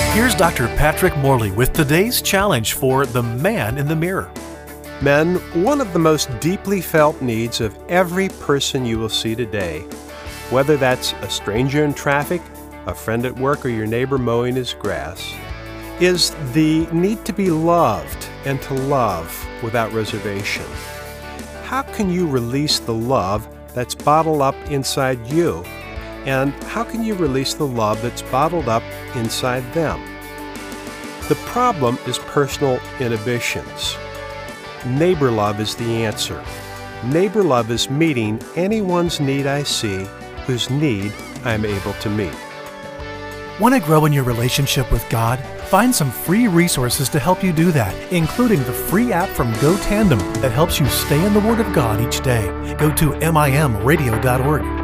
Here's Dr. Patrick Morley with today's challenge for the man in the mirror. Men, one of the most deeply felt needs of every person you will see today, whether that's a stranger in traffic, a friend at work, or your neighbor mowing his grass, is the need to be loved and to love without reservation. How can you release the love that's bottled up inside you? And how can you release the love that's bottled up inside them? The problem is personal inhibitions. Neighbor love is the answer. Neighbor love is meeting anyone's need I see whose need I am able to meet. Want to grow in your relationship with God? Find some free resources to help you do that, including the free app from GoTandem that helps you stay in the Word of God each day. Go to mimradio.org.